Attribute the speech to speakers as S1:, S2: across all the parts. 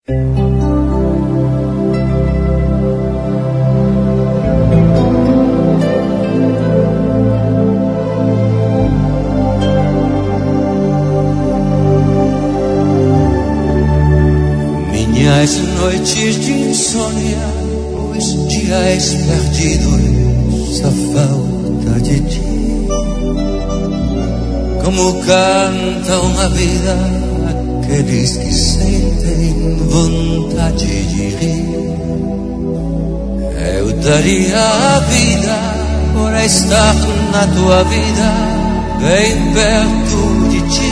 S1: Minhas noites de insônia, os dias perdidos, a falta de ti. Como cantam a vida aqueles que sentem vontade de rir. Eu daria a vida por estar na tua vida, bem perto de ti.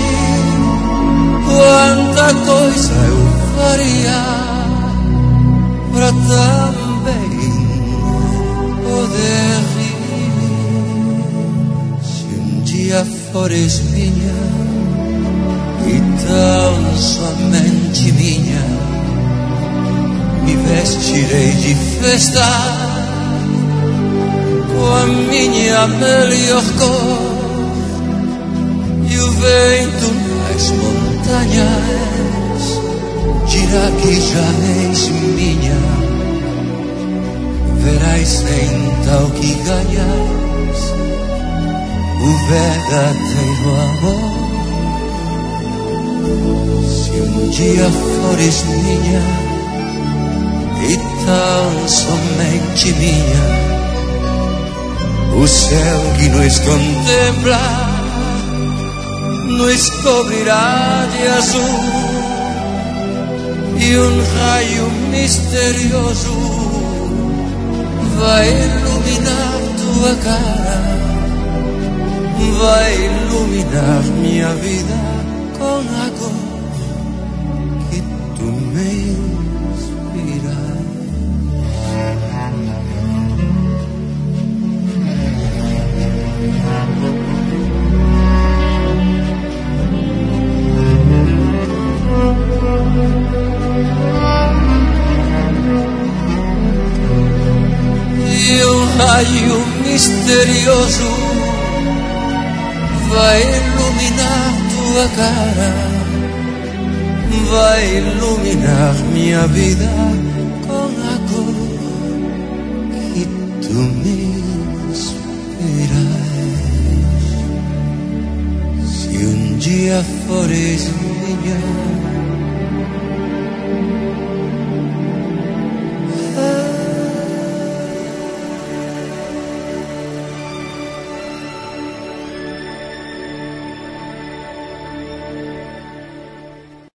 S1: Quanta coisa eu faria pra também poder rir. Se um dia fores minha e tão somente minha, me vestirei de festa com a minha melhor cor e o vento nas montanhas dirá que já és minha. Verás então que ganhas o verdadeiro amor. Se um dia fores minha e tão somente minha, o céu que nos contempla nos cobrirá de azul e um raio misterioso vai iluminar tua cara, vai iluminar minha vida com a cor que tu me inspiras. E um raio misterioso vai iluminar tua cara, vai iluminar minha vida com a cor que tu me inspiras. Se um dia fores minha